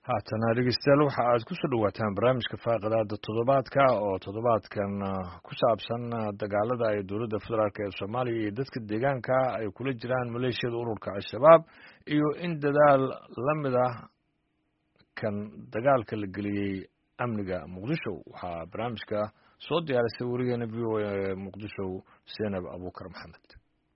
haatana dhegeystayaal waxa aad ku soo dhawaataan barnaamijka faaqadaada toddobaadka oo toddobaadkan ku saabsan dagaalada ay dowladda federaalk ee soomaaliya iyo dadka deegaanka ay kula jiraan maleeshiyada ururka al-shabaab iyo in dadaal la mid ah kan dagaalka la geliyey amniga muqdisho waxaa barnaamijka soo diyaarisay warigeena v o a muqdisho seenab abuukar maxamed.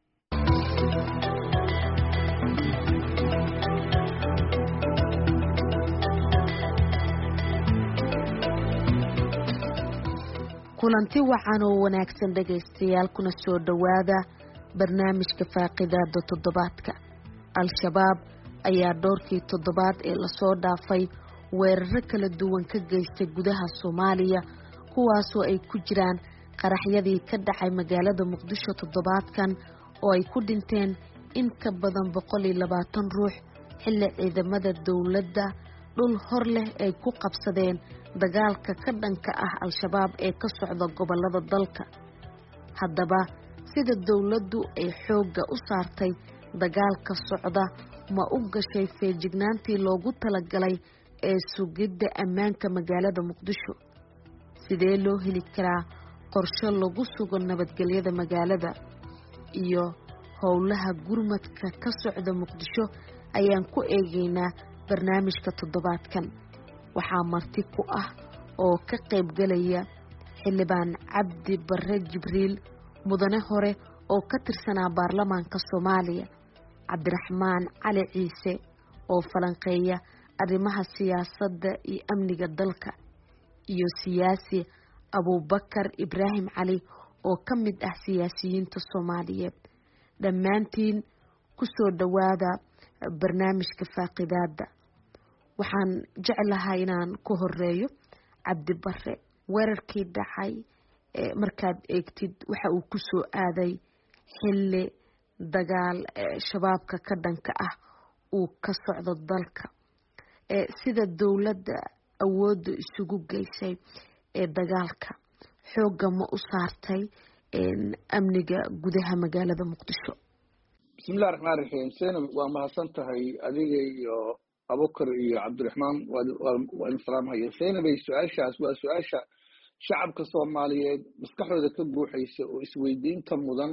kulanti wacan oo wanaagsan dhegaystayaal kuna soo dhowaada barnaamijka faaqidaada toddobaadka. al-shabaab ayaa dhowrkii toddobaad ee lasoo dhaafay weeraro kala duwan ka geystay gudaha soomaaliya kuwaasoo ay ku jiraan qaraxyadii ka dhacay magaalada muqdisho toddobaadkan oo ay ku dhinteen in ka badan 120 ruux xilli ciidamada dowladda dhul hor leh ay ku qabsadeen dagaalka ka dhanka ah al-shabaab ee ka socda gobolada dalka. haddaba sida dowladdu ay xoogga u saartay dagaalka socda ma u gashay feejignaantii loogu talagalay ee sugidda ammaanka magaalada muqdisho? sidee loo heli karaa qorshe lagu sugo nabadgelyada magaalada iyo howlaha gurmadka ka socda muqdisho ayaan ku eegaynaa barnaamijka toddobaadkan. waxaa marti ku ah oo ka qaybgalaya xildhibaan cabdi bare jibriil mudane hore oo ka tirsanaa baarlamaanka soomaaliya, cabdiraxmaan cali ciise oo falanqeeya arrimaha siyaasadda iyo amniga dalka, iyo siyaasi abubakar ibraahim cali oo ka mid ah siyaasiyiinta soomaaliyeed. dhammaantiin ku soo dhowaada barnaamijka faaqidaada. waxaan jeclahay inaan ku horeeyo cabdi bare. weerarkii dhacay markaad eegtid waxa uu ku soo aaday xilli dagaal shabaabka ka dhanka ah uu ka socdo dalka. sida dowladda awoodda isugu geysay ee dagaalka xoogga ma u saartay amniga gudaha magaalada muqdisho? bismillahi raxmaan raxiim. seenab waa mahadsan tahay adiga iyo abukar iyo cabdiraxmaan waa idin salaamhaya. seenabay su-aashaas waa su-aasha shacabka soomaaliyeed maskaxdooda ka buuxaysa oo isweydiinta mudan.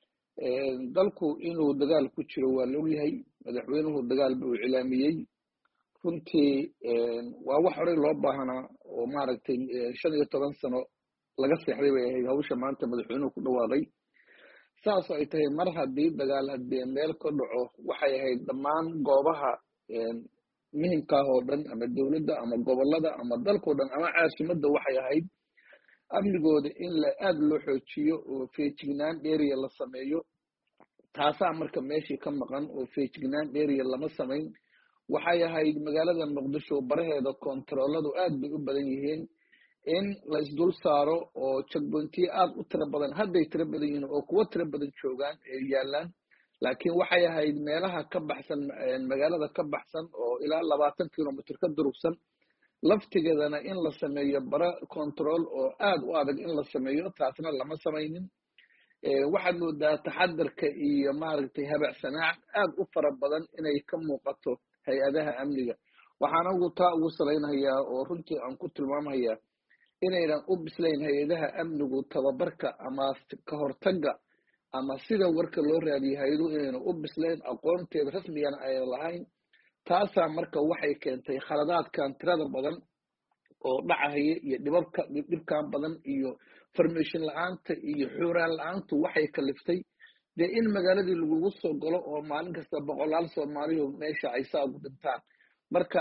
dalku inuu dagaal ku jiro waa la ogyahay, madaxweynuhu dagaal buu cilaamiyey. runtii waa wax horey loo baahanaa oo maaragtay 15 sano laga seexday bay ahayd hawsha maanta madaxweynuhu ku dhawaaday. saasoo ay tahay mar haddii dagaal haddii meel ka dhaco waxay ahayd dhammaan goobaha muhimkaah oo dhan ama dowladda ama gobolada ama dalkao dhan ama caasimadda waxay ahayd amnigooda in aada loo xoojiyo oo feejignaan dheeriya la sameeyo. taasaa marka meeshii ka maqan oo feejignaan dheeriya lama samayn. waxay ahayd magaalada muqdisho baraheeda kontarooladu aad bay u badan yihiin in la isdul saaro oo jagboontiye aada u tiro badan hadday tiro badan yihiin oo kuwo tiro badan joogaan ee yaalaan. laakiin waxay ahayd meelaha ka baxsan magaalada ka baxsan oo ilaa 20 kilomitr ka durugsan laftigeedana in la sameeyo bara control oo aada u adag in la sameeyo. taasna lama samaynin. waxaad moodaa taxadarka iyo maaragtay habacsanaac aada u fara badan inay ka muuqato hay-adaha amniga. waxaana taa ugu salaynayaa oo runtii aan ku tilmaamhayaa inaynan u bislayn hay-adaha amnigu tababarka ama ka hortaga ama sida warka loo raadiyay hay-adu inaynan u bislayn, aqoonteeda rasmigana aynan lahayn. taasaa marka waxay keentay khaladaadkan tirada badan oo dhacahaya iyo dhibkan badan iyo farmation la-aanta iyo xuuraan la-aantu waxay kaliftay dee in magaaladii lagugu soo galo oo maalin kasta 100 soomaaliyo meesha ay saa ugu dhintaan. marka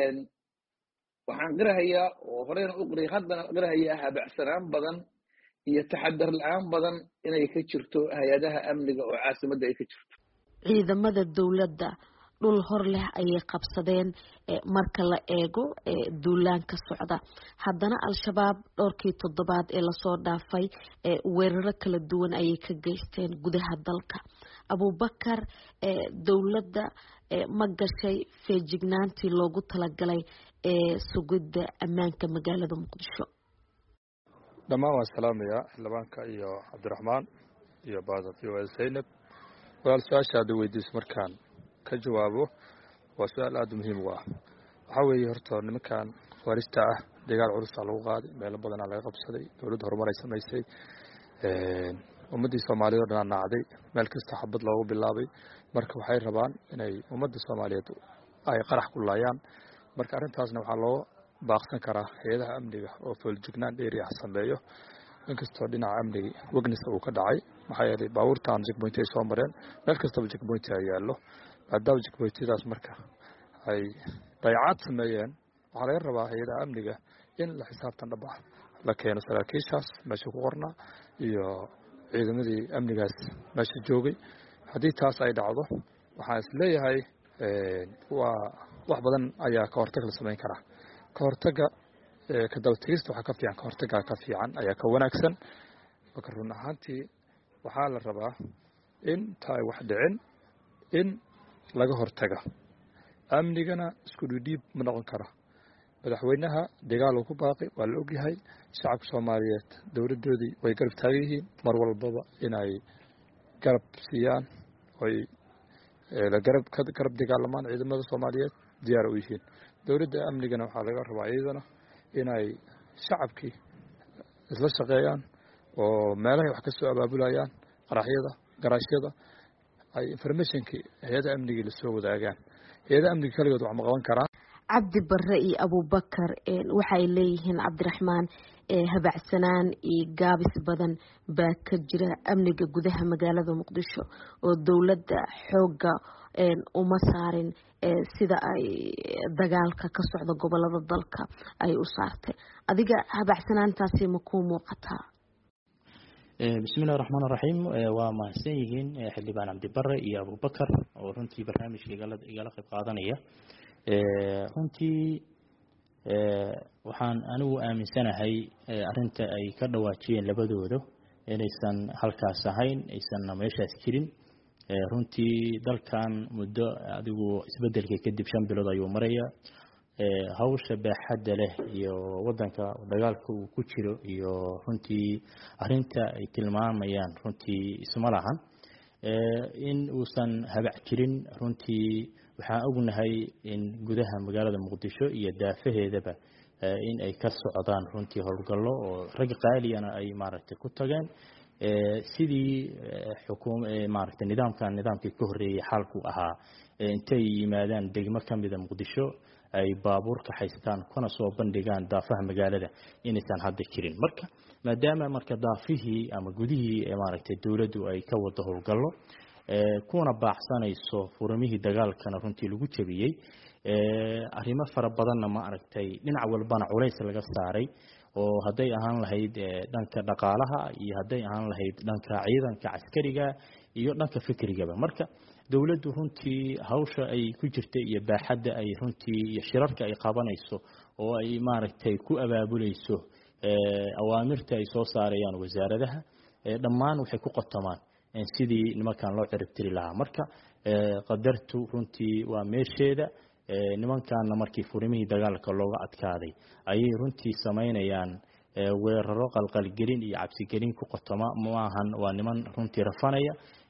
waxaan qirahayaa oo horeyna u qiray haddana qirahayaa habacsanaan badan iyo taxadar la-aan badan inay ka jirto hay-adaha amniga oo caasimadda ay ka jirto. ciidamada dowladda dhul hor leh ayay qabsadeen marka la eego duulaanka socda. haddana al-shabaab dhowrkii toddobaad ee lasoo dhaafay weeraro kala duwan ayay ka geysteen gudaha dalka. abubakar, dowladda ma gashay feejignaantii loogu talagalay ee sugidda ammaanka magaalada muqdisho? dhammaan waan salaamayaa xildhibaanka iyo cabdiraxmaan iyo baada v o a zaynab. walaal su-aasha aada weydiis markaan ka jawaabo waa su-aal aada muhiim u ah. waxaa weeye horta nimankan waarista ah dagaal culusaa lagu qaaday meelo badanaa laga qabsaday dowladda horumar ay samaysay ummaddii soomaaliyeed oo dhan naacday meel kasta xabad loogu bilaabay marka waxay rabaan inay ummadda soomaaliyeed ay qarax ku laayaan marka arrintaasna waxaa loo baaqsan karaa hay-adaha amniga oo fooljignaan dheeriah sameeyo inkastoo dhinaca amniga wegnisa uu ka dhacay maxaa yeelay baabuurtaan jekboynti ay soo mareen meel kastaba jekboynti ay yaallo maadaama jekboyntadaas marka ay dayacaad sameeyeen waxaa laga rabaa hay-adaha amniga in la xisaabtan dhab ah la keeno saraakiishaas meesha ku qornaa iyo ciidamadii amnigaas meesha joogay haddii taas ay dhacdo waxaan is leeyahay waa wax badan ayaa ka hortag la samayn karaa ka hortaga ka dabategista waxaa ka fiican ka hortagaa ka fiican ayaa ka wanaagsan marka run ahaantii waxaa la rabaa in ta ay wax dhicin in laga hortaga amnigana isku dhidhiib ma noqon karo madaxweynaha dagaal uu ku baaqay waa la ogyahay shacabka soomaaliyeed dowladdoodii way garab taagan yihiin mar walbaba inay garab siiyaan oy garab dagaalamaan ciidamada soomaaliyeed diyaar u yihiin dowladda amnigana waxaa laga rabaa iyadana inay shacabkii isla shaqeeyaan oo meelahay wax ka soo abaabulayaan qaraxyada garaashyada ay informationkii hay-ada amnigii lasoo wadaagaan hay-ada amniga kaligood wax ma qaban karaan cabdi barre iyo abubakar waxay leeyihiin cabdiraxmaan habacsanaan iyo gaabis badan baa ka jira amniga gudaha magaalada muqdisho oo dowladda xoogga uma saarin sida ay dagaalka ka socda gobolada dalka ay u saartay adiga habacsanaantaasi ma kuu muuqataa bismillahi raxmaan raxiim waa mahadsan yihiin xildhibaan cabdi barre iyo abubakar oo runtii barnaamijka igala qayb qaadanaya runtii waxaan anigu aaminsanahay arinta ay ka dhawaajiyeen labadooda inaysan halkaas ahayn aysanna meeshaas jirin runtii dalkan muddo adigu isbedelka kadib 5 bilood ayuu maraya hawsha baaxadda leh iyo wadanka dagaalka uu ku jiro iyo runtii arinta ay tilmaamayaan runtii isma lahan in uusan habac jirin runtii waxaan ognahay in gudaha magaalada muqdisho iyo daafaheedaba in ay ka socdaan runtii howlgallo oo rag qaaliyana ay maaragtay ku tageen sidii maaragtay nidaamkii ka horreeyay xalku ahaa intay yimaadaan degmo ka mida muqdisho ay baabuur ka haystaan kuna soo bandhigaan daafaha magaalada inaysan hadda jirin marka maadaama marka daafihii ama gudihii maaragtay dawladdu ay ka wado howlgallo kuna baacsanayso furumihii dagaalkana runtii lagu jabiyey arrimo fara badanna ma aragtay dhinac walbana culays laga saaray oo hadday ahaan lahayd dhanka dhaqaalaha iyo hadday ahaan lahayd dhanka ciidanka askariga iyo dhanka fikrigaba marka dawladdu runtii hawsha ay ku jirtay iyo baaxadda ay runtii iyo shirarka ay qabanayso oo ay maaragtay ku abaabulayso awaamirta ay soo saarayaan wasaaradaha dhammaan waxay ku qotamaan sidii nimankan loo ciribtiri lahaa marka qadartu runtii waa meesheeda nimankaana markii furimihii dagaalka looga adkaaday ayay runtii samaynayaan weeraro qalqalgelin iyo cabsigelin ku qotoma maahan waa niman runtii rafanaya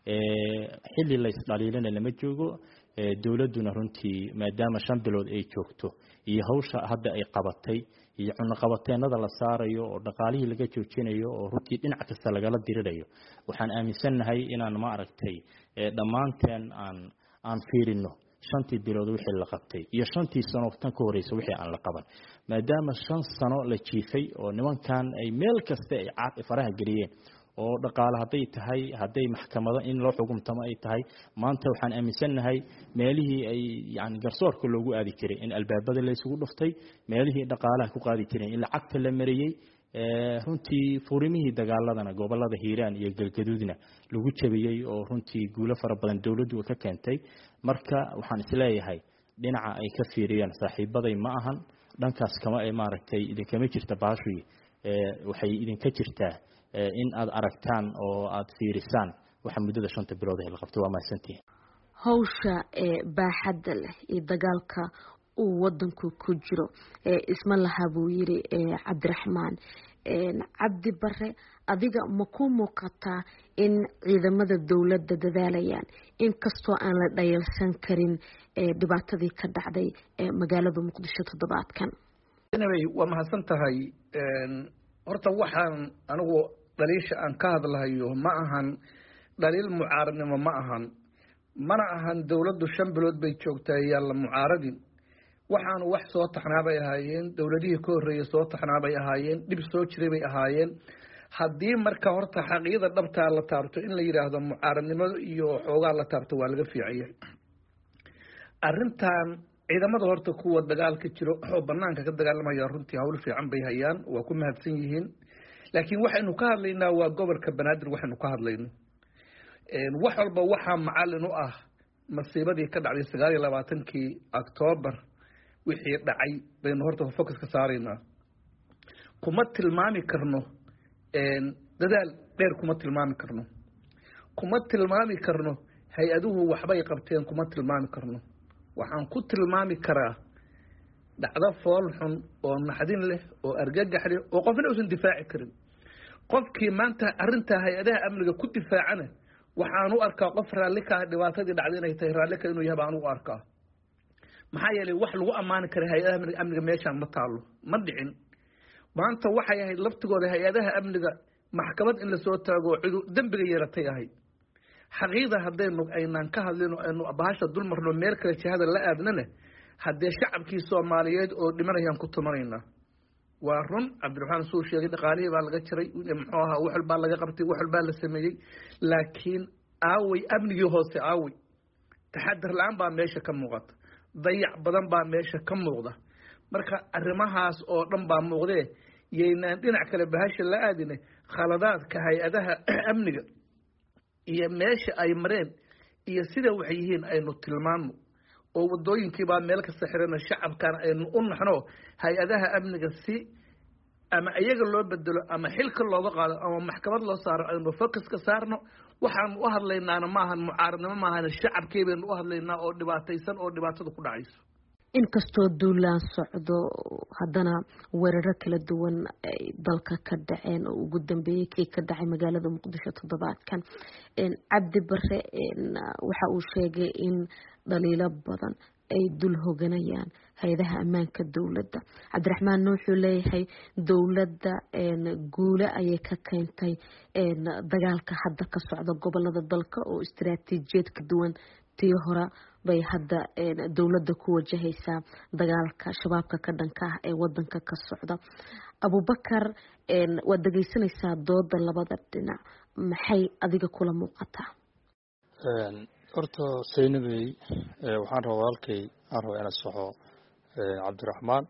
xilli la isdhaliilana lama joogo dawladduna runtii maadaama 5 bilood ay joogto iyo hawsha hadda ay qabatay iyo cunaqabateenada la saarayo oo dhaqaalihii laga joojinayo oo runtii dhinac kasta lagala dirirayo waxaan aaminsanahay inaan ma aragtay dhammaanteen aan fiirino 5 bilood wixii la qabtay iyo 5 sano tan ka horeysa wixii aan la qaban maadaama 5 sano la jiifay oo nimankan ay meel kasta ay caaq faraha galiyeen oo dhaqaale hadday maxkamada in loo xukumtamo ay tahay maanta waxaan aaminsanahay meelihii ay yani garsoorka loogu aadi jiray in albaabada la isugu dhuftay meelihii dhaqaalaha ku qaadi jireen in lacagta la mariyay runtii furimihii dagaaladana gobolada Hiiraan iyo Galgaduudna lagu jabiyay oo runtii guulo fara badan dawladdu ka keentay marka waxaan isleeyahay dhinaca ay ka fiiriyaan saaxiibaday ma ahan dhankaas kama ay maaragtay idinkama jirta baashii waxay idinka jirtaa in aad aragtaan oo aad fiirisaan waxa muddada 5 bilood ee la qabtay waa mahadsantihiin hawsha baaxadda leh iyo dagaalka uu wadanku ku jiro isma laha buu yiri Cabdiraxmaan Cabdi Bare adiga ma ku muuqataa in ciidamada dawladda dadaalayaan in kastoo aan la dhayalsan karin dhibaatadii ka dhacday magaalada Muqdisho toddobaadkan waa mahadsan tahay horta waxaan anigu dhaliisha aan ka hadlahayo ma ahan dhaliil mucaaradnimo ma ahan mana ahan dawladdu 5 bilood bay joogtaa yalla mucaaradin waxaanu wax soo taxnaabay ahaayeen dawladihii ka horeeyay soo taxnaabay ahaayeen dib soo jiray bay ahaayeen haddii marka horta xaqiiqada dhabtaa la taabto in la yiraahdo mucaaradnimada iyo xoogaa la taabto waa laga fiiciyay arrintan ciidamada horta kuwa dagaalka jiro oo banaanka ka dagaalamaya runtii hawl fiican bay hayaan waa ku mahadsan yihiin laakiin waxaynu ka hadlaynaa waa gobolka Banaadir waxaynu ka hadlayno wax walba waxa macallin u ah masiibadii ka dhacday 29kii October wixii dhacay baynu horta focus ka saaraynaa kuma tilmaami karno dadaal dheer kuma tilmaami karno hay-aduhu waxbay qabteen kuma tilmaami karno waxaan ku tilmaami karaa dhacdo fool xun oo naxdin leh oo argagax leh oo qofna uusan difaaci karin qofkii maanta arrinta hay-adaha amniga ku difaacana waxaan u arkaa qof raalli ka ah dhibaatadii dhacday inay tahay raalli ka inuu yahay baan u arkaa maxaa yeelay wax lagu ammaani kara hay-adaha amniga meeshaan ma taalo ma dhicin maanta waxay ahayd laftigooda hay-adaha amniga maxkamad in lasoo taago cidu dembiga yeelatay ahayd xaqiiqda haddaynu aynaan ka hadlino aynu bahasha dulmarno meel kale jihada la aadnana haddee shacabkii Soomaaliyeed oo dhimanayaan ku tumanaynaa waa run Cabdiraxmaan soo sheegay dhaqaalihii baa laga jiray muxuu ahaa wax walba laga qabtay wax walba la sameeyay laakiin aaway amnigii hoose aaway taxadar la'aan baa meesha ka muuqata dayac badan baa meesha ka muuqda marka arrimahaas oo dhan baa muuqdee yeynaan dhinac kale bahasha la aadinay khaladaadka hay-adaha amniga iyo meesha ay mareen iyo sida waxay yihiin aynu tilmaano oo wadooyinkii baa meel kasta xirana shacabkan aynu u naxno hay-adaha amniga si ama iyaga loo bedelo ama xilka looga qaado ama maxkamad loo saaro aynu focus ka saarno waxaan u hadlaynaana maahan mucaaradnimo maahan shacabkii baynu u hadlaynaa oo dhibaataysan oo dhibaatada ku dhacayso inkastoo duulaan socdo haddana weeraro kala duwan ay dalka ka dhaceen oo ugu dambeeyay kii ka dhacay magaalada Muqdisho toddobaadkan Cabdi Bare waxa uu sheegay in dhaliilo badan ay dul hoganayaan hay'adaha ammaanka dawladda Cabdiraxmaan wuxuu leeyahay dawladda guule ayay ka keentay dagaalka hadda ka socda gobolada dalka oo istiraatiijiyad ka duwan tii hore bay hadda dawladda ku wajahaysaa dagaalka shabaabka ka dhanka ah ee wadanka ka socda Abubakar waad dhageysanaysaa dooda labada dhinac maxay adiga kula muuqataa horta Saynabay waxaan rabaa halkay aan rabaa inaan saxo Cabdiraxmaan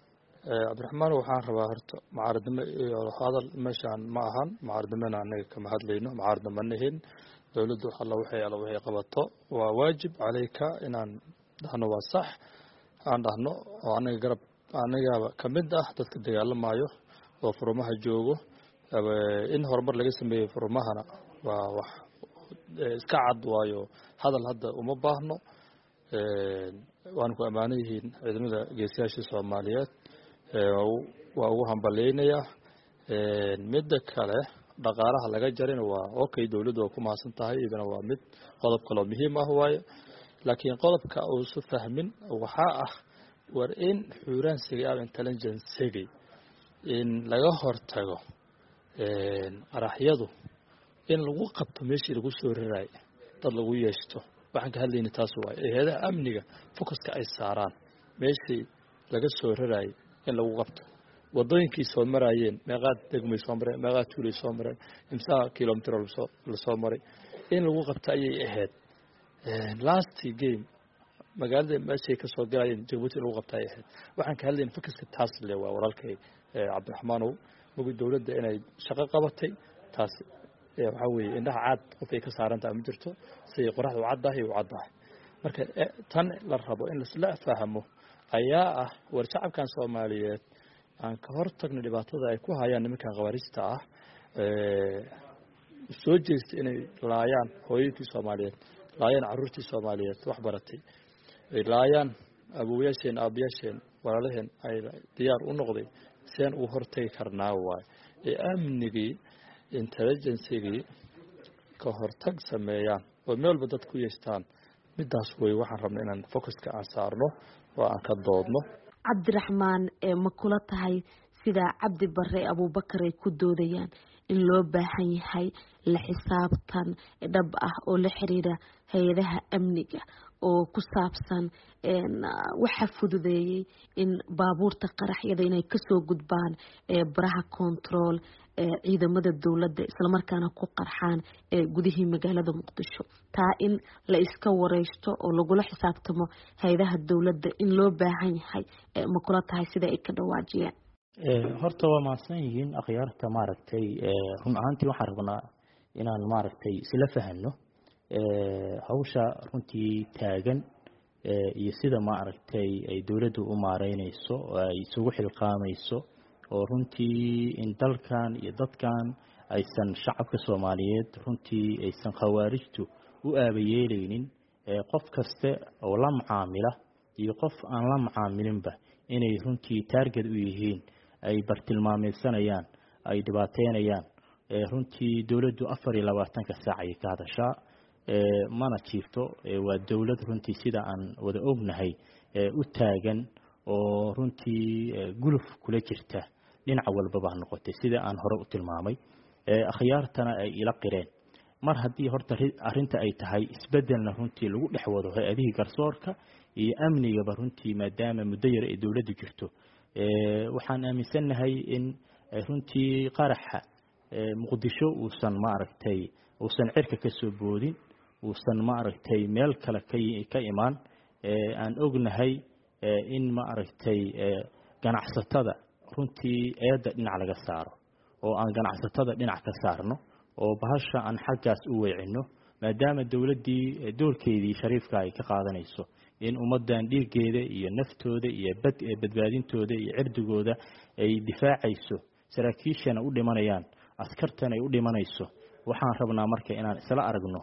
waxaan rabaa horta mucaaradnimo iyo hadal meeshaan ma ahan mucaaradnimona anaga kama hadlayno mucaaradnimo ma nihin dawladdu waxay qabato waa waajib calayka inaan dhahno waa sax aan dhahno oo anaga kamid ah dadka dagaalamayo oo furmaha joogo in horumar laga sameeyo furmahana waa wax iska cad waayo hadal hadda uma baahno waan ku ammaan yihiin ciidamada geesiyaasha Soomaaliyeed waa ugu hambalyeynaya midda kale dhaqaalaha laga jarina waa okay dawladdu waa ku maasan tahay idana waa mid qodob kale muhiim ah waayo laakiin qodobka uu soo fahmin waxa ah war in xuuraansiga ama intelligence in laga hortago qaraxyadu in lagu qabto meeshii lagu soo raray dad lagu yeeshto waxaan ka hadlaynaa taas waa hay'adaha amniga focuska ay saaraan meeshii laga soo raray in lagu qabto wadooyinkii soo marayeen meeqaad degmay soo mareen meeqaad tuulay soo mareen imsa kilomitir la soo maray in lagu qabto ayay ahayd last game magaalada meeshay ka soo galayeen Djibouti lagu qabtay ahayd waxaan ka hadlaynaa focuska taas le waa walaalkay Cabdiraxmaan ugu dawladda inay shaqo qabatay taas waxa weeye indhaha cad qof ay ka saarantaa ma jirto si qoraxdu caddahay oo caddahay marka tan la rabo in la fahmo ayaa ah war shacabkan Soomaaliyeed aan ka hortagno dhibaatada ay ku hayaan nimankan qawaarista ah soo jeestay inay laayaan hooyooyinkii Soomaaliyeed laayaan carruurtii Soomaaliyeed wax baratay ay laayaan abuuyaasheen aabayaasheen walaalaheen ay diyaar u noqday seen u hortagi karnaa waay ee amnigii intelligencegii ka hortag sameeyaan oo meel walba dad ku yeestaan midaas way waxaan rabnaa inaan focuska aan saarno oo aan ka doodno. cabdiraxmaan ma kula tahay sida cabdi bare abuubakar ay ku doodayaan in loo baahan yahay la xisaabtan dhab ah oo la xiriira hay-adaha amniga oo ku saabsan waxa fududeeyay in baabuurta qaraxyada inay kasoo gudbaan baraha control ciidamada dowladda islamarkaana ku qarxaan gudihii magaalada muqdisho taa in la iska wareysto oo lagula xisaabtamo hay-adaha dowladda in loo baahan yahay ma kula tahay sida ay ka dhawaajiyeen horta waa mahadsan yihiin akhyaarta maaragtay run ahaantii waxaan rabnaa inaan maaragtay isla fahanno hawsha runtii taagan iyo sida maaragtay ay dowladdu u maareynayso oo ay isugu xilqaamayso oo runtii in dalkan iyo dadkan aysan shacabka Soomaaliyeed runtii aysan khawaarijtu u aabayeelaynin qof kasta oo la macaamila iyo qof aan la macaamilinba inay runtii target u yihiin ay bartilmaameedsanayaan ay dhibaateynayaan runtii dowladdu 24 saac ay ka hadashaa mana jiifto waa dowlad runtii sida aan wada ognahay u taagan oo runtii guluf kula jirta dhinac walba baa noqotay sida aan hore u tilmaamay akhyaartana ay ila qireen mar haddii horta arinta ay tahay isbedelna runtii lagu dhex wado hay-adihii garsoorka iyo amnigaba runtii maadaama muddo yar ay dowladdu jirto waxaan aaminsanahay in runtii qaraxa muqdisho uusan maaragtay uusan cirka ka soo boodin uusan maaragtay meel kale ka imaan aan ognahay in maaragtay ganacsatada runtii eeda dhinac laga saaro oo aan ganacsatada dhinac ka saarno oo bahasha aan xaggaas u weecino maadaama dowladdii doorkeedii shariifka ay ka qaadanayso in ummadan dhiigeeda iyo naftooda iyo badbaadintooda iyo cirdigooda ay difaacayso saraakiishana u dhimanayaan askartana ay u dhimanayso waxaan rabnaa marka inaan isla aragno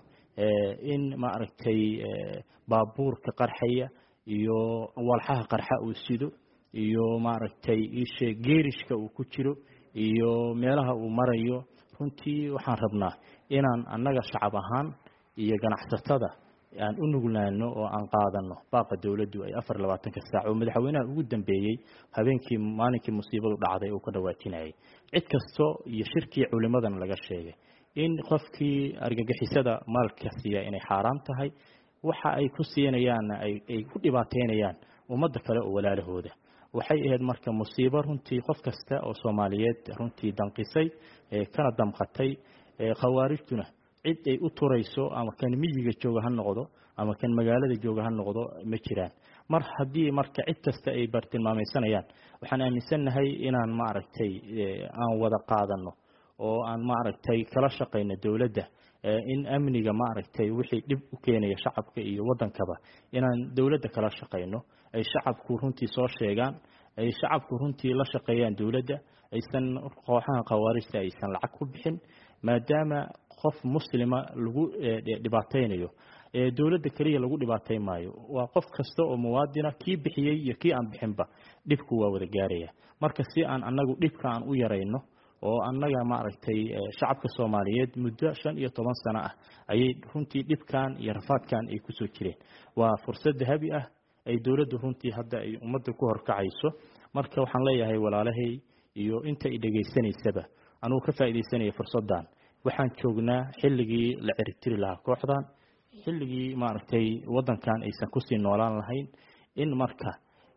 in maaragtay baabuurka qarxaya iyo walxaha qarxa uu sido iyo maaragtay isha geerishka uu ku jiro iyo meelaha uu marayo runtii waxaan rabnaa inaan annaga shacab ahaan iyo ganacsatada aan u nuglaano oo aan qaadano baaqa dawladdu ay 24 saac oo madaxweynaha ugu dambeeyay habeenkii maalinkii musiibadu dhacday oo ka dhawaajinayay cid kasto iyo shirkii culimadan laga sheegay in qofkii argagixisada maalka siiya inay xaraam tahay waxa ay ku siinayaan ay ku dhibaateynayaan ummadda kale oo walaalahooda waxay ahayd marka musiibo runtii qof kasta oo Soomaaliyeed runtii danqisay kana damqatay khawaarijtuna cid ay u turayso ama kan miyiga jooga ha noqdo ama kan magaalada jooga ha noqdo ma jiraan mar haddii marka cid kasta ay bartilmaamaysanayaan waxaan aaminsanahay inaan maaragtay aan wada qaadano oo aan maaragtay kala shaqeyno dawladda in amniga maaragtay wixii dib u keenaya shacabka iyo wadankaba inaan dawladda kala shaqeyno ay shacabku runtii soo sheegaan ay shacabku runtii la shaqeeyaan dawladda aysan kooxaha khawaarijta aysan lacag ku bixin maadaama qof muslima lagu dhibaateynayo dawladda kaliya lagu dhibaateyn maayo waa qof kasta oo muwaadina kii bixiyay iyo kii aan bixinba dhibku waa wada gaaraya marka si aan anagu dhibka aan u yareyno oo annaga maaragtay shacabka Soomaaliyeed muddo 15 sano ah ayay runtii dhibkan iyo rafaadkan ay ku soo jireen waa fursad dahabi ah ay dawladdu runtii hadda ay ummadda ku horkacayso marka waxaan leeyahay walaalahay iyo inta ay dhageysanaysaba anuu ka faa'iideysanayo fursadan waxaan joognaa xilligii la ciribtiri lahaa kooxdan xilligii maaragtay wadankan aysan ku sii noolaan lahayn in marka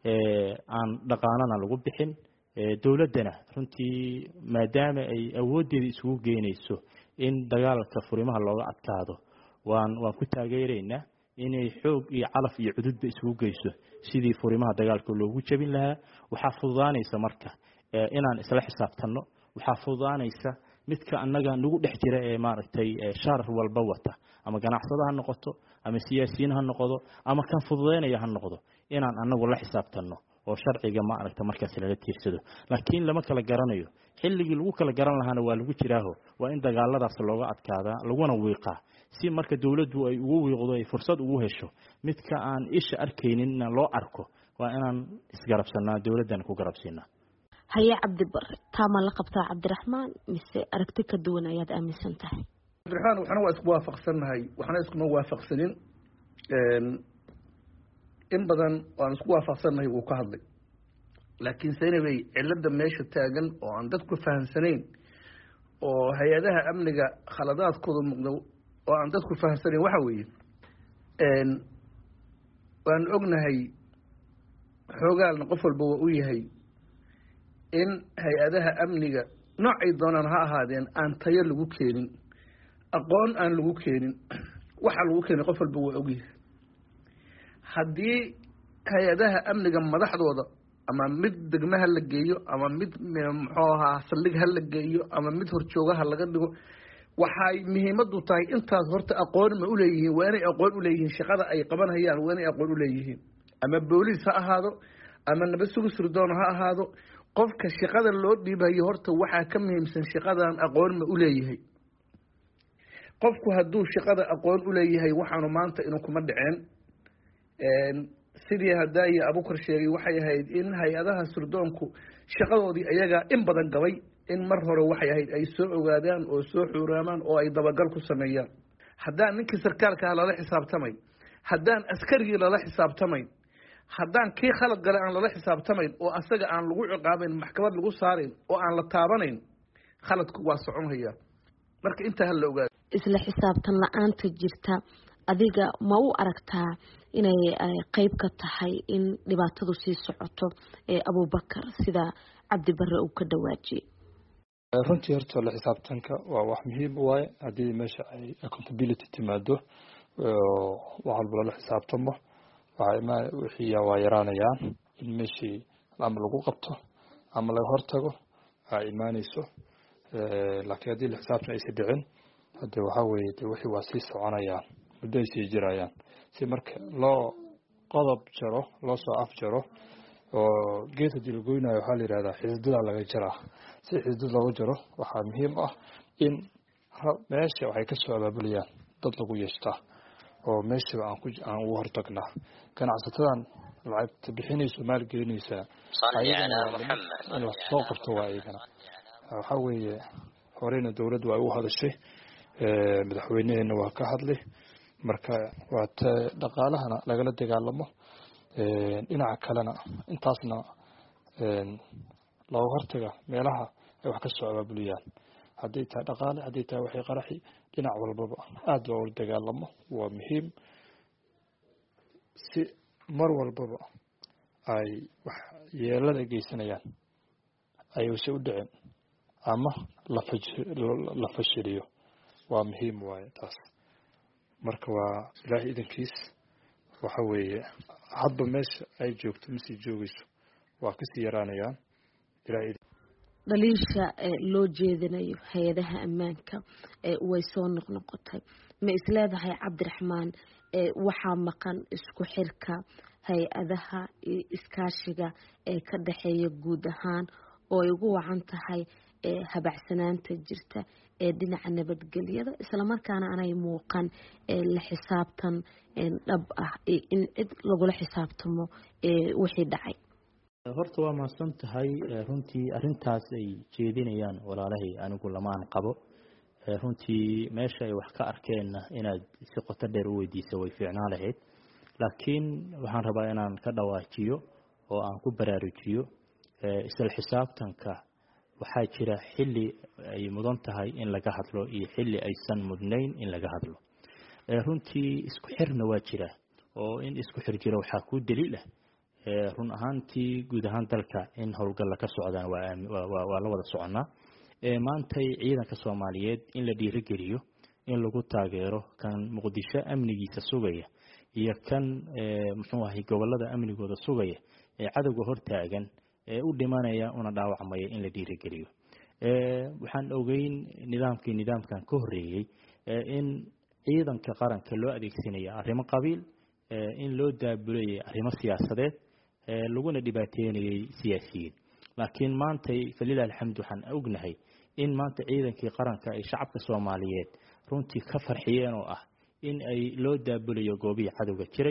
aan dhaqaanana lagu bixin dawladdana runtii maadaama ay awoodeeda isugu geynayso in dagaalka furimaha looga adkaado waan ku taageeraynaa inay xoog iyo calaf iyo cududba isugu geyso sidii furimaha dagaalka loogu jabin lahaa waxaa fududaanaysa marka inaan isla xisaabtanno waxaa fududaanaysa midka annaga nagu dhex jira ee maaragtay sharar walba wata ama ganacsada ha noqoto ama siyaasiyiin ha noqdo ama kan fududeynaya ha noqdo inaan annagu la xisaabtanno oo sharciga maaragta markaas la tiirsado laakiin lama kala garanayo xilligii lagu kala garan lahaana waa lagu jiraaho waa in dagaaladaas looga adkaada laguna wiiqaa si marka dawladdu ay ugu wiiqdo ay fursad ugu hesho midka aan isha arkaynin loo arko waa inaan isgarabsanaa dowladdan ku garabsiinaa. haye cabdi bare taama la qabtaa cabdiraxmaan mise aragti ka duwan ayaad aaminsan tahay? cabdiraxmaan waxna waa isku waafaqsannahay waxna iskuma waafaqsanin in badan waan isku waafaqsannahay wuu ka hadlay laakiin Zaynabay cilada meesha taagan oo aan dadku fahansanayn oo hay-adaha amniga khaladaadkooda muuqdo oo aan dadku fahansanayn waxa weeye waan ognahay xoogaalna qof walba waa u yahay in hay-adaha amniga noocay doonaan ha ahaadeen aan tayo lagu keenin aqoon aan lagu keenin waxa lagu keenay qof walba waa ogyahay haddii hay-adaha amniga madaxdooda ama mid degmaha la geeyo ama mid muxuu ahaa saldhig ha la geeyo ama mid horjoogaha laga dhigo waxay muhiimadu tahay intaas horta aqoon ma u leeyihiin waa inay aqoon u leeyihiin shaqada ay qabanayaan waa inay aqoon u leeyihiin ama booliis ha ahaado ama nabad sugid sirdoon ha ahaado qofka shaqada loo dhiibayo horta waxaa ka muhiimsan shaqadan aqoon ma u leeyahay qofku hadduu shaqada aqoon u leeyahay waxaanu maanta inuu kuma dhaceen sidii hadaayo abukar sheegay waxay ahayd in hay-adaha sirdoonku shaqadoodii ayaga in badan gabay in mar hore waxay ahayd ay soo ogaadaan oo soo xuuraamaan oo ay dabagal ku sameeyaan haddaan ninkii sarkaalka lala xisaabtamayn haddaan askarigii lala xisaabtamayn haddaan kii khalad gale aan lala xisaabtamayn oo asaga aan lagu ciqaabayn maxkamad lagu saarayn oo aan la taabanayn khaladku waa soconhayaa marka intaa ha la ogaado isla xisaabtan la-aanta jirta adiga ma u aragtaa inay qayb ka tahay in dhibaatadu sii socoto abubakar sida cabdi bare uu ka dhawaajiyey? runtii horta la xisaabtanka waa wax muhiim u waaye haddii meesha ay accountability timaado wax walba lala xisaabtamo wixii waa yaraanayaan in meeshii ama lagu qabto ama laga hortago waxaa imaanayso laakiin haddii la xisaabtan aysa dhicin hadde waxaa weeye de wixii waa sii soconayaan muddo ay sii jirayaan si marka loo qodob jaro loo soo af jaro oo geed haddii la goynayo waxaa la yidhahdaa xisdada laga jaraa si xisdad looga jaro waxaa muhiim ah in meesha waxay ka soo abaabulayaan dad lagu yeeshtaa oo meeshiba aan ugu hortagnaa ganacsatadan lacagta bixinayso maalgelinaysaa in la soo qabto waa iyagana waxaa weeye horeyna dowladdu waa ugu hadashay madaxweyneheena waa ka hadlay marka waa dhaqaalahana lagala dagaalamo dhinaca kalena intaasna looga hortaga meelaha ay wax ka soo abaabuliyaan hadday tahay dhaqaale hadday tahay waxay qaraxi dhinac walbaba aada loola dagaalamo waa muhiim si mar walbaba ay wax yeelada geysanayaan ayuuse u dhicin ama la fashiliyo waa muhiim waaye taas marka waa ilaahay idankiis waxa weeye hadba meesha ay joogto masii joogayso waa kasii yaraanayaan ilaahay dhaliisha loo jeedinayo hay-adaha ammaanka way soo noqnoqotay ma isleedahay cabdiraxmaan waxaa maqan isku xirka hay-adaha iyo iskaashiga ee ka dhexeeya guud ahaan oo ay ugu wacan tahay habacsanaanta jirta ee dhinaca nabadgelyada islamarkaana aanay muuqan la xisaabtan dhab ah in cid lagula xisaabtamo wixii dhacay? horta waa mahadsan tahay runtii arintaas ay jeedinayaan walaalahay anigu lamaan qabo runtii meesha ay wax ka arkeenna inaad si qoto dheer u weydiisa way fiicnaan lahayd laakiin waxaan rabaa inaan ka dhawaajiyo oo aan ku baraarujiyo isla xisaabtanka waxaa jira xilli ay mudan tahay in laga hadlo iyo xilli aysan mudnayn in laga hadlo runtii isku xirna waa jira oo in isku xir jira waxaa ku daliil ah run ahaantii guud ahaan dalka in howlgalla ka socdaan waa la wada soconaa maantay ciidanka Soomaaliyeed in la dhiirigeliyo in lagu taageero kan Muqdisho amnigiisa sugaya iyo kan muxuu ahay gobolada amnigooda sugaya ee cadawga hortaagan u dhimanaya una dhaawacmaya in la dhiirigeliyo waxaan ogeyn nidaamkan ka horeeyay in ciidanka qaranka loo adeegsanayo arrimo qabiil in loo daabulay arrimo siyaasadeed laguna dhibaateynayay siyaasiyiin laakiin maanta falilah alxamd waxaan ognahay in maanta ciidankii qaranka ay shacabka Soomaaliyeed runtii ka farxiyeen oo ah in ay loo daabulayo goobihii cadawga jiray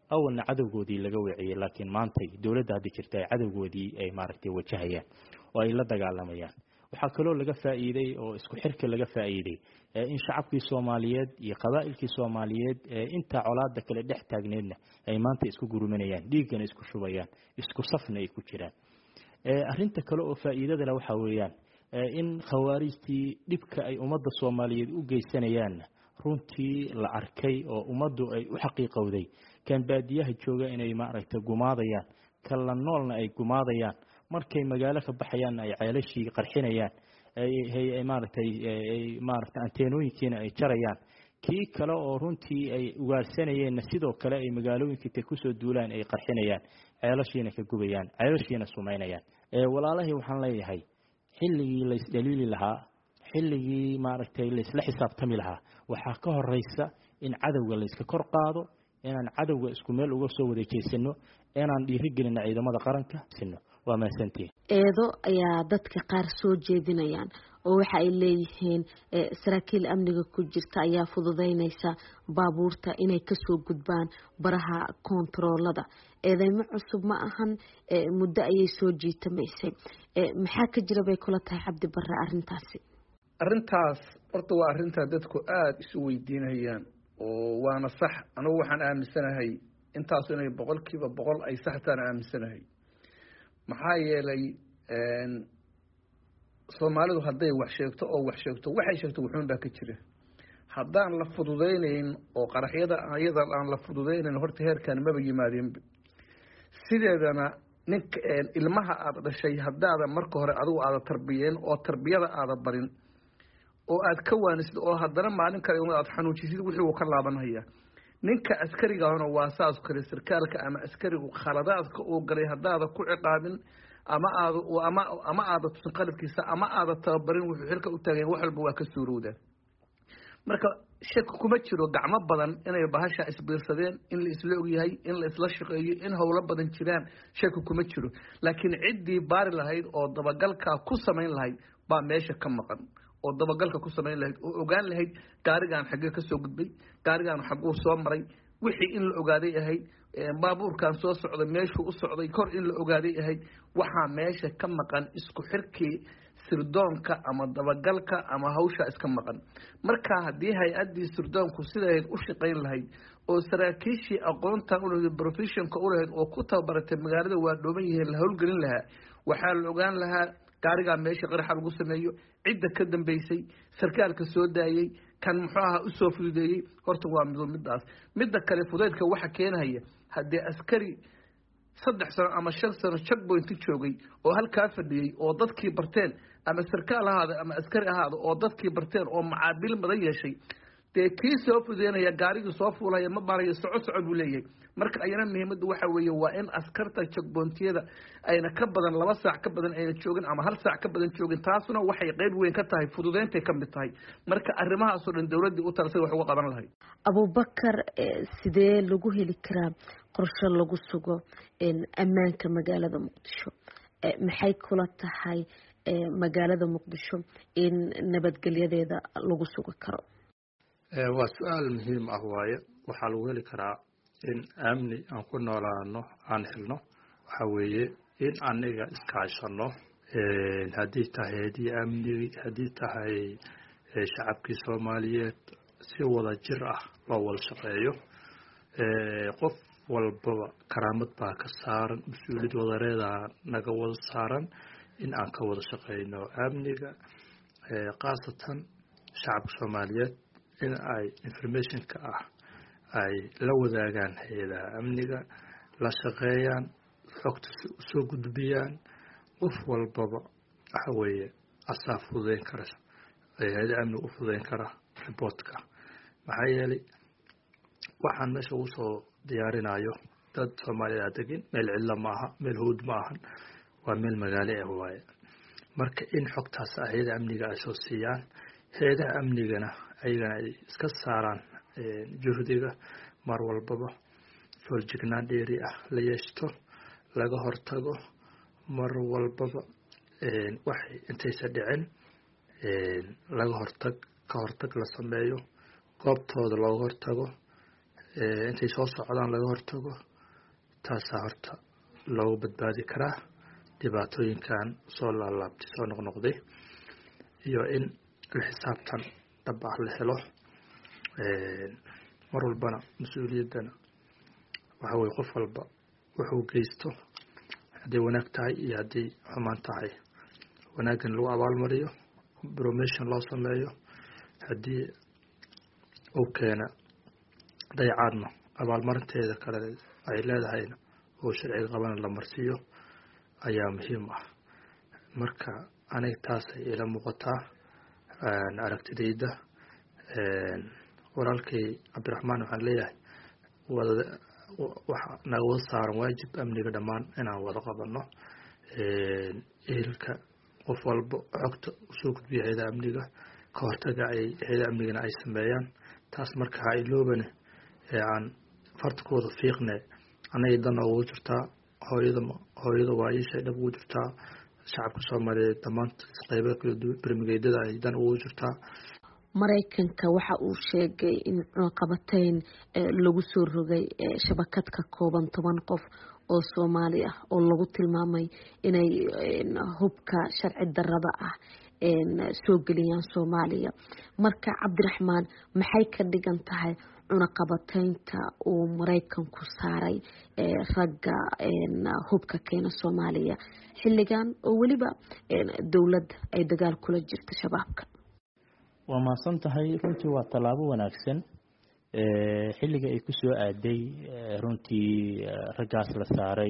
awalna cadowgoodii laga weeciyey laakiin maantay dowladda hadda jirta ay cadowgoodii ay maaragtay wajahayaan oo ay la dagaalamayaan. waxaa kaloo laga faa'iiday oo isku xirka laga faa'iiday in shacabkii Soomaaliyeed iyo qabaa'ilkii Soomaaliyeed inta colaadda kale dhex taagneedna ay maanta isku guruminayaan, dhiigana isku shubayaan, isku safna ay ku jiraan. arrinta kale oo faa'iidada leh waxa weeyaan in khawaarijtii dhibka ay ummadda Soomaaliyeed u geysanayaan runtii la arkay oo ummaddu ay u xaqiiqowday kan baadiyaha jooga inay maaragtay gumaadayaan, kala noolna ay gumaadayaan, markay magaalo ka baxayaan ay ceelashii qarxinayaan, ay maaragtay anteenooyinkiina ay jarayaan, kii kale oo runtii ay ugaarsanayeenna sidoo kale ay magaalooyinkii ku soo duulaan ay qarxinayaan, ceelashiina ka gubayaan, ceelashiina sumaynayaan. walaalahii waxaan leeyahay xilligii la isdaliili lahaa, xilligii maaragtay la isla xisaabtami lahaa, waxaa ka horeysa in cadowga la iska kor qaado, inaan cadowga isku meel uga soo wada jeesano, inaan dhiirigelino ciidamada qaranka sino. waa mahadsantihiin. eedo ayaa dadka qaar soo jeedinayaan oo waxa ay leeyihiin saraakiil amniga ku jirta ayaa fududeynaysa baabuurta inay kasoo gudbaan baraha koontaroolada. eedeymo cusub ma ahan, muddo ayay soo jiitamaysay. maxaa ka jira bay kula tahay Cabdi Barre arrintaasi? arrintaas horta waa arrintaa dadku aada isu weydiinayaan oo waana sax. anigu waxaan aaminsanahay intaas inay 100% ay saxtaan aaminsanahay. maxaa yeelay Soomaalidu hadday wax sheegto waxay sheegto wuxuun baa ka jira. haddaan la fududeynayn oo qaraxyada ayada aan la fududeynayn horta heerkan maba yimaadeen. sideedana ninka ilmaha aad dhashay haddaada marka hore adigu aada tarbiyeen oo tarbiyada aada barin oo aad ka waanisid oo haddana maalin kale aad xanuujisid wixii uu ka laabanaya. ninka askariga ahna waa saas kale, sarkaalka ama askarigu khaladaadka uu galay haddaada ku ciqaabin ama aada tusin qalabkiisa ama aada tababarin wuxuu xilka u taageen wax walba waa ka suurowda. marka shaki kuma jiro gacmo badan inay bahasha isbiirsadeen, in la isla ogyahay, in la isla shaqeeyo, in howlo badan jiraan, shaki kuma jiro. laakiin ciddii baari lahayd oo dabagalka ku samayn lahayd baa meesha ka maqan, oo dabagalka ku samayn lahayd oo ogaan lahayd gaarigan xaggee ka soo gudbay, gaarigan xagguu soo maray, wixii in la ogaaday ahayd, baabuurkan soo socday meeshuu u socday kor in la ogaaday ahayd. waxaa meesha ka maqan isku xirkii sirdoonka ama dabagalka ama hawsha iska maqan. marka haddii hay-addii sirdoonku sidayd u shaqayn lahayd oo saraakiishii aqoontan u lahayd professionka u lahayd oo ku tababaratay magaalada waa dhooban yihiin la howlgelin lahaa, waxaa la ogaan lahaa gaarigaa meesha qaraxa lagu sameeyo, cidda ka dambeysay, sarkaalka soo daayey, kan muxuu ahaa u soo fududeeyey. horta waa midaas. midda kale fudeydka waxa keenaya haddii askari 3 sano ama 5 sano checkpoint joogay oo halkaa fadhiyey oo dadkii barteen, ama sarkaal ahaada ama askari ahaada oo dadkii barteen oo macaabil badan yeeshay, dee kii soo fudeynaya gaarigii soo fuulaya ma baarayo socod buu leeyahay. marka ayana muhiimaddu waxa weeye waa in askarta checkpointyada ayna ka badan 2 saac ka badan ayna joogin ama 1 saac ka badan joogin. taasuna waxay qayb weyn ka tahay fududeentay ka mid tahay. marka arrimahaas oo dhan dawladda u talasay wax uga qaban lahayd. Abubakar, sidee lagu heli karaa qorshe lagu sugo ammaanka magaalada Muqdisho? maxay kula tahay magaalada Muqdisho in nabadgelyadeeda lagu sugo karo? waa su'aal muhiim ah waaye. waxaa lagu heli karaa in amni aan ku noolaano aan helno waxa weeye in aniga iskaashano, haddii tahay amni, haddii tahay shacabkii Soomaaliyeed si wada jir ah loo wada shaqeeyo. qof walbaba karaamad baa ka saaran, mas-uuliyad wadareeda naga wada saaran in aan ka wada shaqeyno amniga, khaasatan shacabka Soomaaliyeed in ay informationka ah ay la wadaagaan hay'adaha amniga, la shaqeeyaan, xogta soo gudbiyaan. qof walbaba waxa weeye asaa fududeyn kara, hay'adaha amniga u fududeyn kara reportka. maxaa yeelay waxaan meesha ugu soo diyaarinayo dad Soomaaliyeed degin, meel cidla maaha, meel hood maahan, waa meel magaalo ah waaye. marka in xogtaas hay'adaha amniga ay soo siiyaan, hay'adaha amnigana ayagana ay iska saaraan juhdiga mar walbaba feejignaan dheeri ah la yeeshto, laga hortago mar walbaba waxay intaysa dhicin ka hortag la sameeyo, goobtooda looga hortago, intay soo socdaan laga hortago taasaa horta loogu badbaadi karaa dhibaatooyinkan soo laalaabtay soo noqnoqday iyo in la xisaabtan dhab ah la helo mar walbana mas-uuliyaddana waxa weye qof walba wuxuu geysto hadday wanaag tahay iyo hadday xumaan tahay wanaaggan lagu abaalmariyo promotion loo sameeyo haddii uu keena dayacaadna abaalmarinteeda kale ay leedahayna oo sharciga qabana la marsiiyo ayaa muhiim ah. marka aniga taasay ila muuqataa aragtidayda. walaalkay cabdiraxmaan waxaan leeyahay waxa naga wada saaran waajib amniga dhammaan inaan wada qabano ehelka qof walba xogta usoo gudbiya hay'adaha amniga ka hortaga ay hay'adaha amnigana ay sameeyaan taas marka ha iloobane aan fartkooda fiiqne anay dan ugu jirtaa hooyada waayisha dhab ugu jirtaa shacabka Soomaaliyeed dhammaan qaybaha kala duwan barnaamijyada ay dan ugu jirtaa. Mareykanka waxa uu sheegay in cunaqabatayn lagu soo rogay shabakad ka kooban 10 qof oo Soomaali ah oo lagu tilmaamay inay hubka sharci darrada ah soo geliyaan Soomaaliya. marka Cabdiraxmaan maxay ka dhigan tahay cunaqabataynta uu Mareykanku saaray ragga hubka keena Soomaaliya xilligan oo waliba dawladda ay dagaal kula jirto shabaabka? waa maasan tahay runtii waa talaabo wanaagsan xilliga ay ku soo aaday runtii raggaas la saaray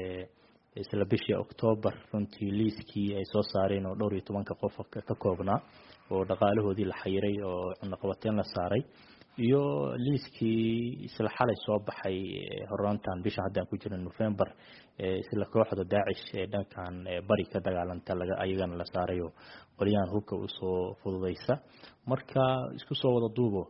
isla bishii October runtii liiskii ay soo saareen oo 12 qof ka koobnaa oo dhaqaalahoodii la xayiray oo cunaqabatayn la saaray iyo liiskii isla xalay soo baxay horaantan bisha hadda ku jira November isla kooxda Daesh ee dhankan bari ka dagaalanta ayagana la saaray oo qoliyaan hubka u soo fududeysa. marka isku soo wada duubo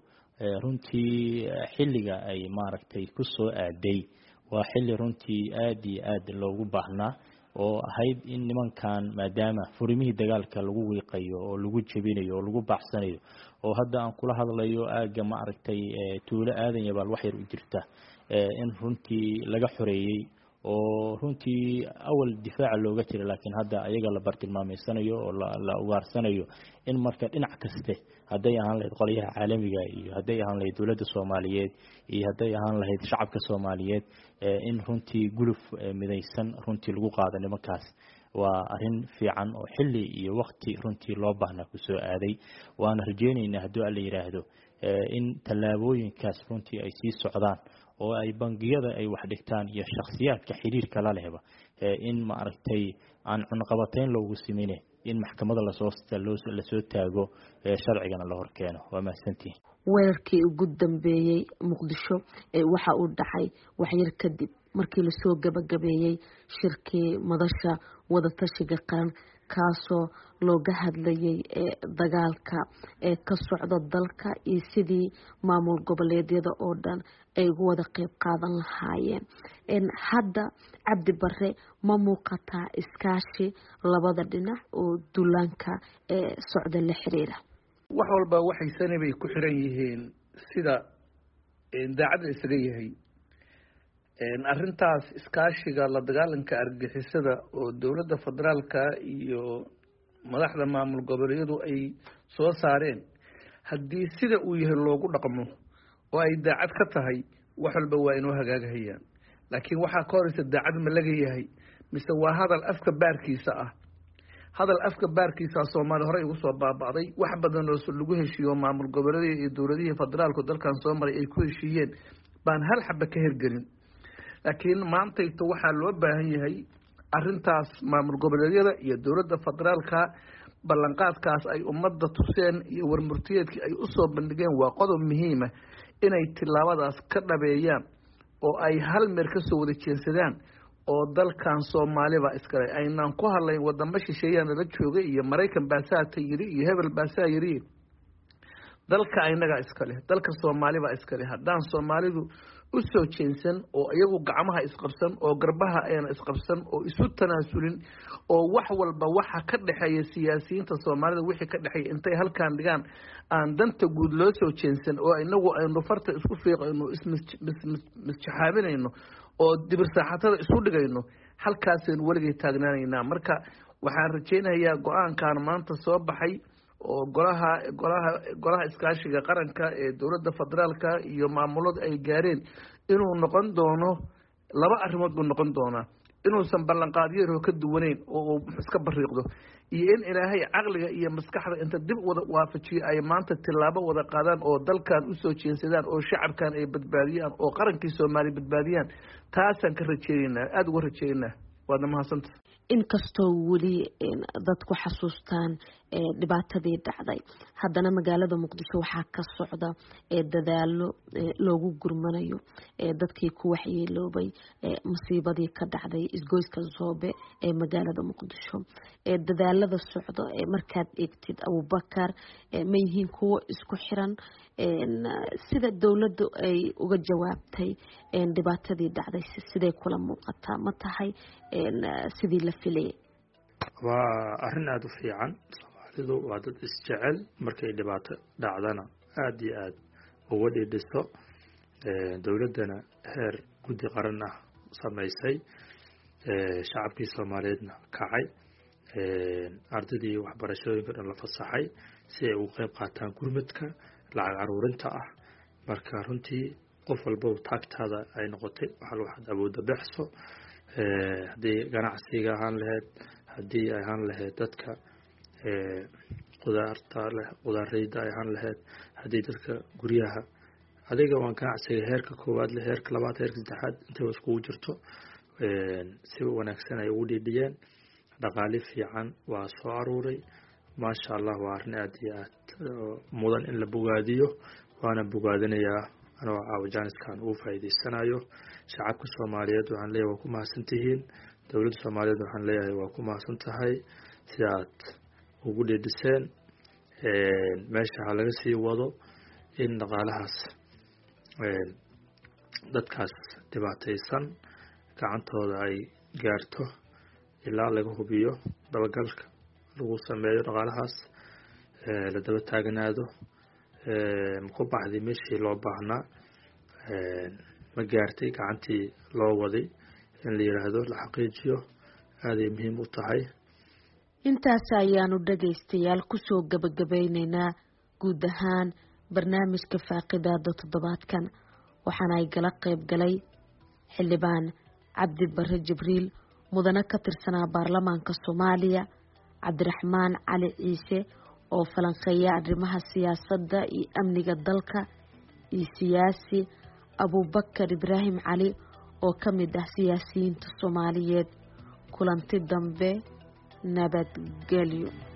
runtii xilliga ay maaragtay ku soo aaday waa xilli runtii aad iyo aad loogu baahnaa oo ahayd in nimankan maadaama furimihii dagaalka lagu wiiqayo oo lagu jabinayo oo lagu baaxsanayo oo hadda aan kula hadlayo aaga maaragtay tuulo aadan yabaal wax yar u jirta in runtii laga xoreeyay oo runtii awal difaaca looga jiray laakiin hadda ayaga la bartilmaameysanayo oo la ugaarsanayo in marka dhinac kaste hadday ahaan lahayd qoliyaha caalamiga iyo hadday ahaan lahayd dawladda Soomaaliyeed iyo hadday ahaan lahayd shacabka Soomaaliyeed in runtii guluf midaysan runtii lagu qaado nimankaas waa arin fiican oo xilli iyo waqti runtii loo baahnaa ku soo aaday. waana rajeynaynaa haddii alla yiraahdo in tallaabooyinkaas runtii ay sii socdaan oo ay bangiyada ay wax dhigtaan iyo shakhsiyaadka xiriirka la lehba in ma aragtay aan cunaqabatayn loogu sameeyay in maxkamadda la soo taago sharcigana la horkeeno. waa mahadsantiin. weerarkii ugu dambeeyay Muqdisho waxa uu dhacay wax yar kadib markii la soo gabagabeeyay shirkii madasha wada tashiga qaran kaasoo looga hadlayay dagaalka ka socda dalka iyo sidii maamul goboleedyada oo dhan ay uga wada qayb qaadan lahaayeen. hadda Cabdi Barre ma muuqataa iskaashi labada dhinac oo duulaanka socda la xiriira? wax walba waxay sanabay ku xiran yihiin sida daacadda isaga yahay arrintaas iskaashiga la dagaalanka argagixisada oo dawladda federaalka iyo madaxda maamul goboleedyadu ay soo saareen haddii sida uu yahay loogu dhaqmo oo ay daacad ka tahay wax walba waa inoo hagaagahayaan. laakiin waxaa ka horeysa daacad ma laga yahay mise waa hadal afka baarkiisa ah? hadal afka baarkiisa Soomaali hore ugu soo baaba'day wax badan oo lagu heshiiyo maamul goboleedyada iyo dawladaha federaalka dalkan Soomaaliya ay ku heshiiyeen baan hal xabba ka hirgelin. laakiin maanta waxaa loo baahan yahay arrintaas maamul goboleedyada iyo dawladda federaalka ballanqaadkaas ay ummadda tuseen iyo warmurtiyeedkii ay u soo bandhigeen waa qodob muhiim ah inay tilaabadaas ka dhabeeyaan oo ay hal meer ka soo wada jeedsadaan oo dalkan Soomaaliba iskale aynaan ku hadlayn wadamo shisheeyana la joogay iyo Mareykan baasaa yiri iyo hebel baasaa yiri dalka aynaga iskale dalka Soomaaliba iskale haddaan Soomaalidu u soo jeensan oo iyagu gacmaha isqabsan oo garbaha ayna isqabsan oo isu tanaasulin oo wax walba waxa ka dhaxeeya siyaasiyiinta Soomaalida wixii ka dhaxeeya intay halkaan dhigaan aan danta guud loo soo jeensan oo inagu aynu farta isku fiiqayno ismisjaxaaminayno oo dibir saaxatada isu dhigayno halkaaseen waligay taagnaanaynaa marka waxaan rajaynayaa go'aankan maanta soo baxay oo golaha iskaashiga qaranka ee dowladda federaalka iyo maamulada ay gaareen inuu noqon doono laba arrimood buu noqon doonaa inuusan ballanqaadyo ka duwaneyn oo iska bariiqdo iyo in ilaahay caqliga iyo maskaxda inta dib wada waafajiyo ay maanta tilaabo wada qaadaan oo dalkan u soo jeensadaan oo shacabkan ay badbaadiyaan oo qarankii Soomaaliya badbaadiyaan taasaan ka rajaynaynaa aad uga rajaynaynaa waad mahadsantahay inkastoo weli dadku xasuustaan dhibaatadii dhacday haddana magaalada Muqdisho waxaa ka socda dadaalo loogu gurmanayo dadkii ku waxyeeloobay masiibadii ka dhacday isgoyska Zoobe ee magaalada Muqdisho dadaalada socdo markaad eegtid Abubakar ma yihiin kuwo isku xiran sida dawladdu ay uga jawaabtay dhibaatadii dhacday sidee kula muuqataa ma tahay sidii la filayay waa arrin aad u fiican Soomaalidu waa dad isjecel markay dhibaato dhacdana aad iyo aad uga dhidhiso dawladdana heer guddi qaran ah samaysay shacabkii Soomaaliyeedna kacay ardaydii waxbarashooyinka dhan la fasaxay si ay uga qayb qaataan gurmadka lacag aruurinta ah marka runtii qof walba taagtaada ay noqotay waxaad awoodda bixso haddii ganacsiga ahaan lahayd haddii ay ahaan lahayd dadka qudaareyda ay ahaan lahayd haddii dadka guryaha adiga waan ganacsiga heerka koowaad leh heerka labaad heerka saddexaad intaba iskugu jirto si wanaagsan ay ugu dhiidhiyeen dhaqaale fiican waa soo aruuray maasha Allah waa arrin aad iyo aad mudan in la bogaadiyo waana bogaadinayaa anoo caawijaniskan uu faa'iideysanayo shacabka Soomaaliyeed waxaan leeyahay waa ku mahadsantihiin dawladda Soomaaliyeed waxaan leeyahay waa ku mahadsan tahay si aad ugu dhidhiseen meesha laga sii wado in dhaqaalahaas dadkaas dhibaataysan gacantooda ay gaarto ilaa laga hubiyo dabagalka lagu sameeyo dhaqaalahaas la daba taaganaado ku baxday meeshii loo baahnaa ma gaartay gacantii loo waday in la yiraahdo la xaqiijiyo aad ay muhiim u tahay intaas ayaanu dhageystayaal ku soo gabagabaynaynaa guud ahaan barnaamijka faaqidaada toddobaadkan waxaana ay gala qayb galay xildhibaan Cabdi Barre Jibriil mudane ka tirsanaa baarlamaanka Soomaaliya Cabdiraxmaan Cali Ciise oo falanqeeya arrimaha siyaasadda iyo amniga dalka iyo siyaasi Abubakar Ibraahim Cali oo ka mid ah siyaasiyiinta Soomaaliyeed kulanti dambe nabadgelyo